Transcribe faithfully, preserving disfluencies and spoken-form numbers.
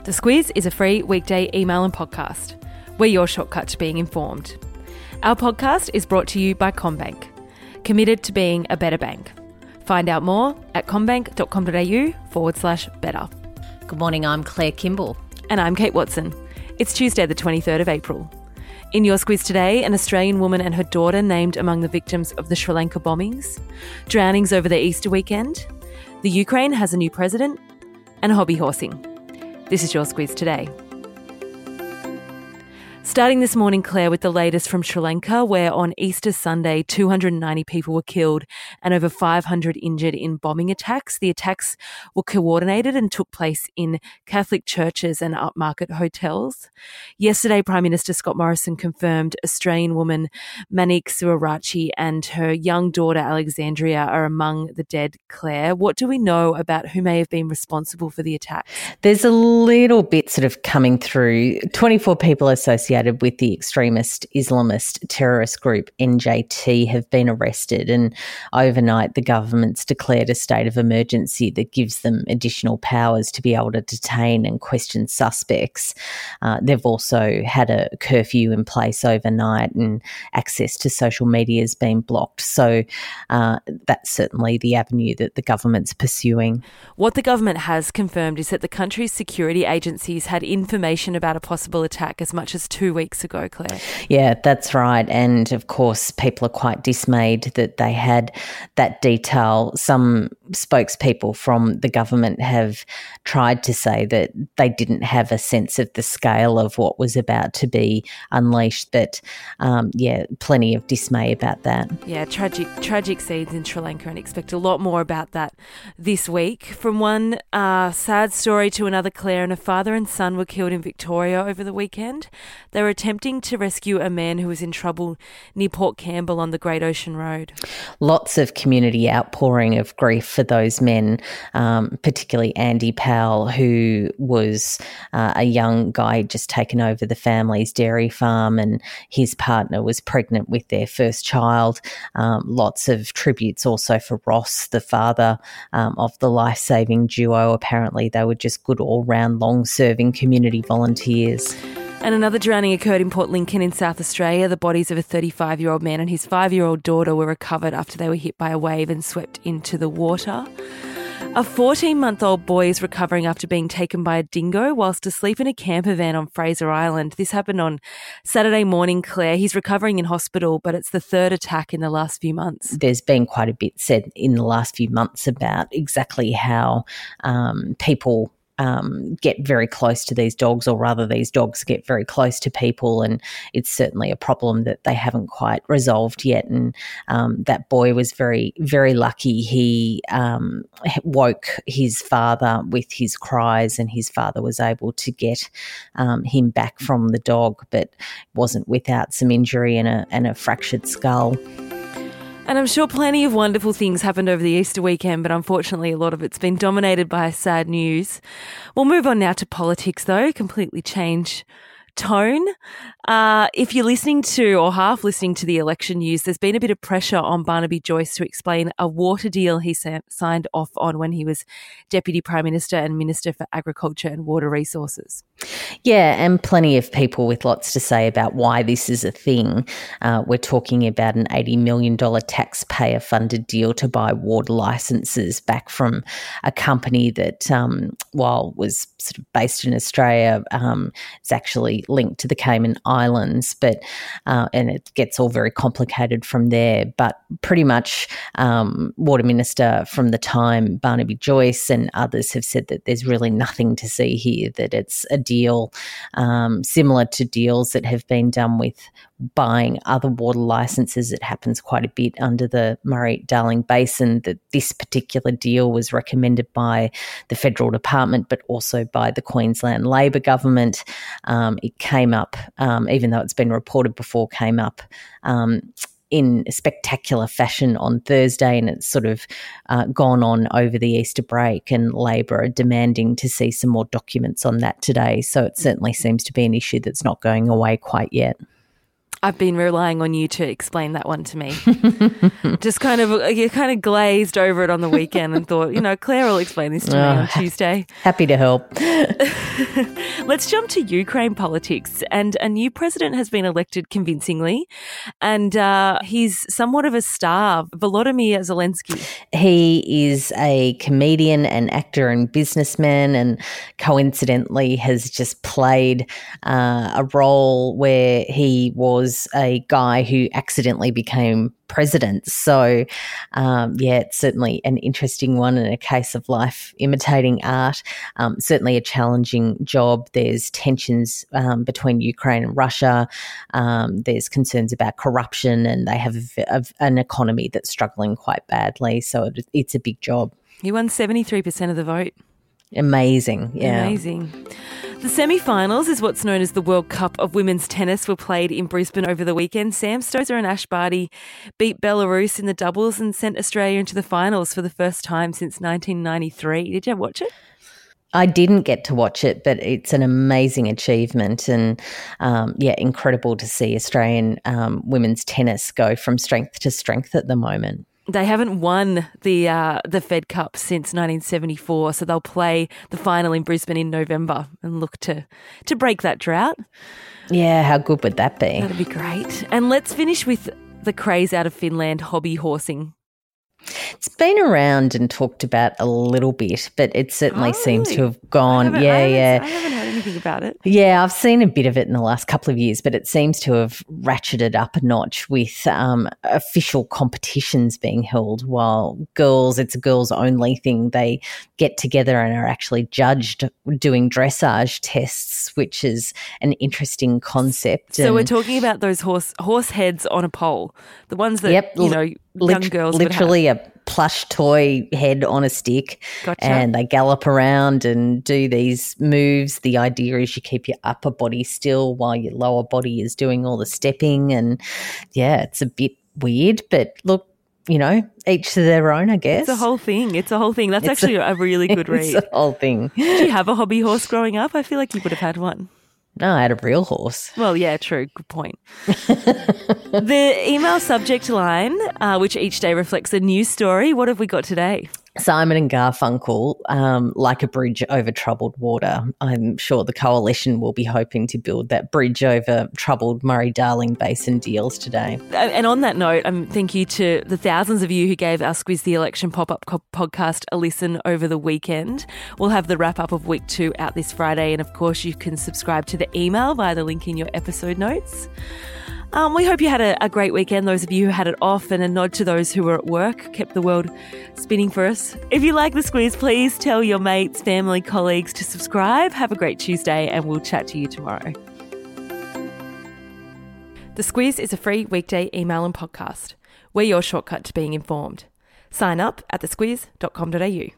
The Squiz is a free weekday email and podcast. We're your shortcut to being informed. Our podcast is brought to you by CommBank, committed to being a better bank. Find out more at commbank.com.au forward slash better. Good morning, I'm Claire Kimball. And I'm Kate Watson. It's Tuesday the twenty-third of April. In your Squiz today, an Australian woman and her daughter named among the victims of the Sri Lanka bombings, drownings over the Easter weekend, the Ukraine has a new president, and hobby horsing. This is your Squiz today. Starting this morning, Claire, with the latest from Sri Lanka, where on Easter Sunday, two hundred ninety people were killed and over five hundred injured in bombing attacks. The attacks were coordinated and took place in Catholic churches and upmarket hotels. Yesterday, Prime Minister Scott Morrison confirmed Australian woman Manik Suarachi and her young daughter Alexandria are among the dead. Claire, what do we know about who may have been responsible for the attacks? There's a little bit sort of coming through. twenty-four people associated with the extremist Islamist terrorist group N J T have been arrested, and overnight the government's declared a state of emergency that gives them additional powers to be able to detain and question suspects. Uh, they've also had a curfew in place overnight and access to social media has been blocked. So uh, that's certainly the avenue that the government's pursuing. What the government has confirmed is that the country's security agencies had information about a possible attack as much as two weeks ago, Claire. Yeah, that's right. And of course, people are quite dismayed that they had that detail. Some spokespeople from the government have tried to say that they didn't have a sense of the scale of what was about to be unleashed. But um, yeah, plenty of dismay about that. Yeah, tragic, tragic scenes in Sri Lanka, and expect a lot more about that this week. From one uh, sad story to another, Claire, and a father and son were killed in Victoria over the weekend. They were attempting to rescue a man who was in trouble near Port Campbell on the Great Ocean Road. Lots of community outpouring of grief for those men, um, particularly Andy Powell, who was uh, a young guy just taken over the family's dairy farm, and his partner was pregnant with their first child. Um, lots of tributes also for Ross, the father um, of the life-saving duo. Apparently they were just good all-round long-serving community volunteers. And another drowning occurred in Port Lincoln in South Australia. The bodies of a thirty-five-year-old man and his five-year-old daughter were recovered after they were hit by a wave and swept into the water. A fourteen-month-old boy is recovering after being taken by a dingo whilst asleep in a camper van on Fraser Island. This happened on Saturday morning, Claire. He's recovering in hospital, but it's the third attack in the last few months. There's been quite a bit said in the last few months about exactly how um, people Um, get very close to these dogs, or rather these dogs get very close to people, and it's certainly a problem that they haven't quite resolved yet. And um, that boy was very, very lucky. He um, woke his father with his cries, and his father was able to get um, him back from the dog, but wasn't without some injury and a, and a fractured skull. And I'm sure plenty of wonderful things happened over the Easter weekend, but unfortunately a lot of it's been dominated by sad news. We'll move on now to politics, though, completely change tone. Uh, if you're listening to or half listening to the election news, there's been a bit of pressure on Barnaby Joyce to explain a water deal he sa- signed off on when he was Deputy Prime Minister and Minister for Agriculture and Water Resources. Yeah, and plenty of people with lots to say about why this is a thing. Uh, we're talking about an eighty million dollars taxpayer-funded deal to buy water licences back from a company that, um, while was sort of based in Australia, um, is actually linked to the Cayman Islands, but uh, and it gets all very complicated from there. But pretty much um, Water Minister from the time, Barnaby Joyce, and others have said that there's really nothing to see here, that it's a deal um, similar to deals that have been done with buying other water licences. It happens quite a bit under the Murray-Darling Basin, that this particular deal was recommended by the federal department but also by the Queensland Labor government. Um, it came up, um, even though it's been reported before, came up um, in spectacular fashion on Thursday, and it's sort of uh, gone on over the Easter break, and Labor are demanding to see some more documents on that today. So it certainly seems to be an issue that's not going away quite yet. I've been relying on you to explain that one to me. Just kind of, you kind of glazed over it on the weekend and thought, you know, Claire will explain this to oh, me on Tuesday. Happy to help. Let's jump to Ukraine politics. And a new president has been elected convincingly, and uh, he's somewhat of a star, Volodymyr Zelensky. He is a comedian and actor and businessman, and coincidentally has just played uh, a role where he was a guy who accidentally became president. So, um, yeah, it's certainly an interesting one and a case of life imitating art. Um, certainly a challenging job. There's tensions um, between Ukraine and Russia. Um, there's concerns about corruption, and they have a, a, an economy that's struggling quite badly. So it, it's a big job. He won seventy-three percent of the vote. Amazing, yeah. Amazing. The semi-finals is what's known as the World Cup of Women's Tennis were played in Brisbane over the weekend. Sam Stosur and Ash Barty beat Belarus in the doubles and sent Australia into the finals for the first time since nineteen ninety-three. Did you watch it? I didn't get to watch it, but it's an amazing achievement, and um, yeah, incredible to see Australian um, women's tennis go from strength to strength at the moment. They haven't won the uh, the Fed Cup since nineteen seventy-four, so they'll play the final in Brisbane in November and look to to break that drought. Yeah, how good would that be? That'd be great. And let's finish with the craze out of Finland, hobby horsing. It's been around and talked about a little bit, but it certainly oh, seems really? to have gone. I Yeah, I yeah. I haven't heard anything about it. Yeah, I've seen a bit of it in the last couple of years, but it seems to have ratcheted up a notch with um, official competitions being held while girls, it's a girls only thing. They get together and are actually judged doing dressage tests, which is an interesting concept. So and we're talking about those horse horse heads on a pole, the ones that, Yep, you know, young lit- girls literally would have. a plush toy head on a stick. Gotcha. And they gallop around and do these moves. The idea is you keep your upper body still while your lower body is doing all the stepping. And yeah, it's a bit weird, but look, you know, each to their own, I guess. It's a whole thing. It's a whole thing. That's It's actually a, a really good read. It's a whole thing. Did you have a hobby horse growing up? I feel like you would have had one. No, I had a real horse. Well, yeah, true. Good point. The email subject line, uh, which each day reflects a news story. What have we got today? Simon and Garfunkel, um, like a bridge over troubled water. I'm sure the coalition will be hoping to build that bridge over troubled Murray-Darling Basin deals today. And on that note, um, thank you to the thousands of you who gave our Squiz the Election pop-up co- podcast a listen over the weekend. We'll have the wrap-up of week two out this Friday. And, of course, you can subscribe to the email via the link in your episode notes. Um, we hope you had a, a great weekend, those of you who had it off, and a nod to those who were at work, kept the world spinning for us. If you like the Squiz, please tell your mates, family, colleagues to subscribe. Have a great Tuesday, and we'll chat to you tomorrow. The Squiz is a free weekday email and podcast. We're your shortcut to being informed. Sign up at the squiz dot com dot a u.